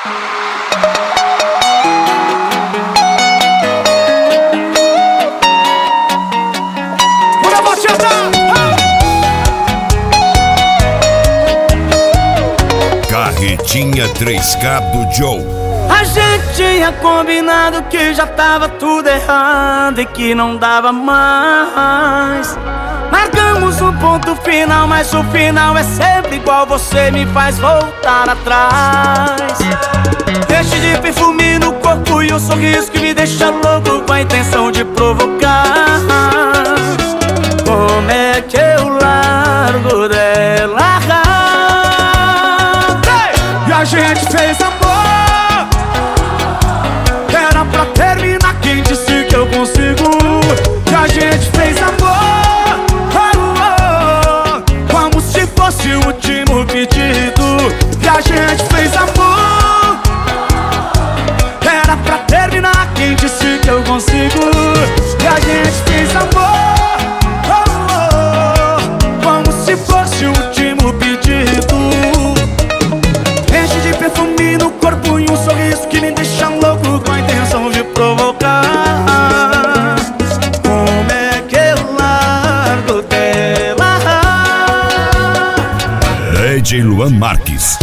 Bora, batida! Carretinha 3K do Joe. A gente tinha combinado que já tava tudo errado e que não dava mais. Marcamos um ponto final, mas o final é sempre igual. Você me faz voltar atrás. Enche de perfume no corpo e um sorriso que me deixa louco com a intenção de provocar. Como é que eu largo dela? E a gente fez amor. Era pra terminar, quem disse que eu consigo? E a gente fez amor, como se fosse o último pedido. E a gente fez amor. Era pra terminar, quem disse que eu consigo? E a gente fez amor, como se fosse o último pedido. Enche de perfume no corpo e um sorriso que me deixa louco com a intenção de provocar. Como é que eu largo dela? DJ Luan Marques.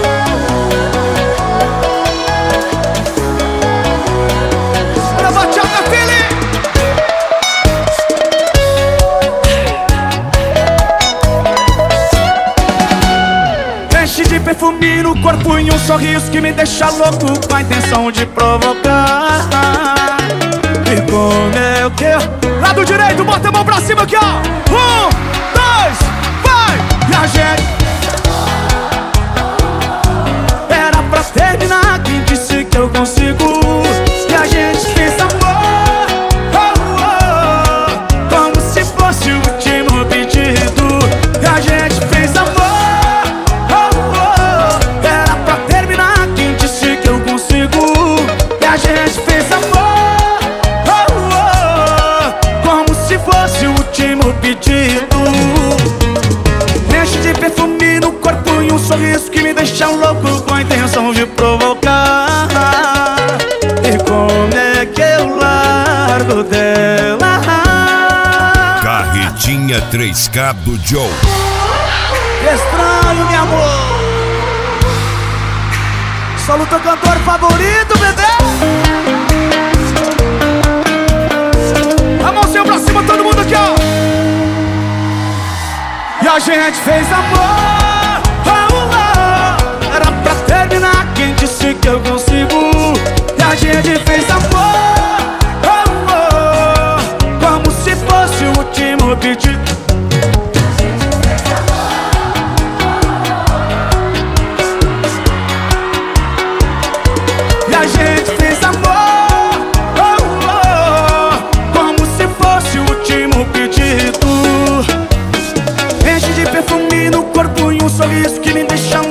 Bora, batida, filho! Enche de perfume no corpo e um sorriso que me deixa louco com a intenção de provocar. E como é que eu... Lado direito, bota a mão pra cima aqui, ó. 1, 2, vai! E a gente... Era pra terminar, quem disse que eu consigo? E a gente fez amor, como se fosse o último pedido. E a gente fez amor, era pra terminar, quem disse que eu consigo? E a gente fez amor, como se fosse o último pedido. Enche de perfume no corpo e um sorriso que me deixa louco com a intenção de provocar. E como é que eu largo dela? Carretinha 3K do Joe. Estranho, meu amor. Solo teu cantor favorito, bebê. A mãozinha pra cima, todo mundo aqui, ó. E a gente fez amor, era pra terminar, quem disse que eu consigo? E a gente fez amor, como se fosse o último pedido. E a gente fez amor, como se fosse o último pedido. Enche de perfume no corpo e um sorriso que me deixa